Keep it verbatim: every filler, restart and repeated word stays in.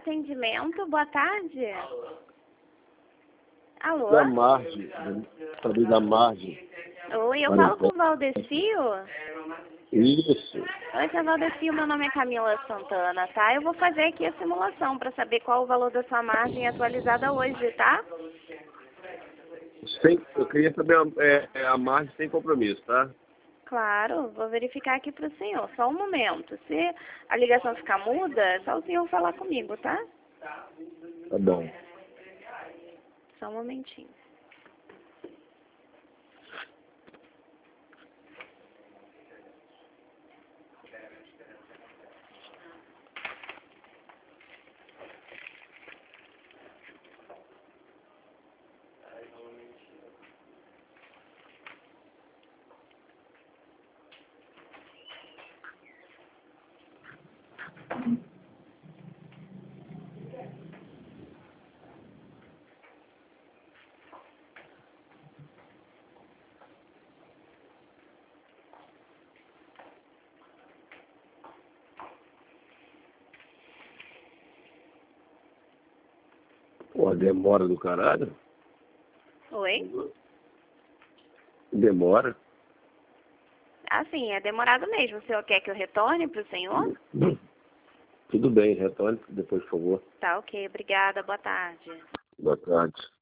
atendimento, boa tarde. Alô? Da margem, falei da margem. Oi, eu falo com o Valdecil? Isso. Oi, seu Valdecil, meu nome é Camila Santana, tá? Eu vou fazer aqui a simulação para saber qual o valor da sua margem atualizada hoje, tá? Sem, eu queria saber a, é, a margem sem compromisso, tá? Claro, vou verificar aqui para o senhor. Só um momento. Se a ligação ficar muda, é só o senhor falar comigo, tá? Tá bom. Só um momentinho. Pô, demora do caralho? Oi? Demora? Ah, sim, é demorado mesmo. O senhor quer que eu retorne para o senhor? Tudo bem, retorne depois, por favor. Tá, ok. Obrigada. Boa tarde. Boa tarde.